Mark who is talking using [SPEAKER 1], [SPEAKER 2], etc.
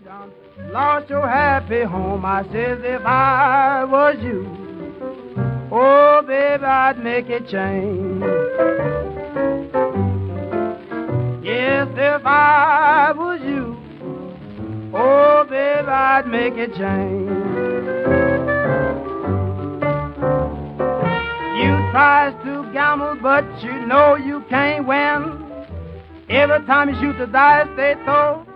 [SPEAKER 1] done lost your happy home. I says if I was you, oh baby, I'd make a change. Yes, if I was you, oh baby, I'd make a change. You tries to gamble, but you know you can't win. Every time you shoot the dice, they throw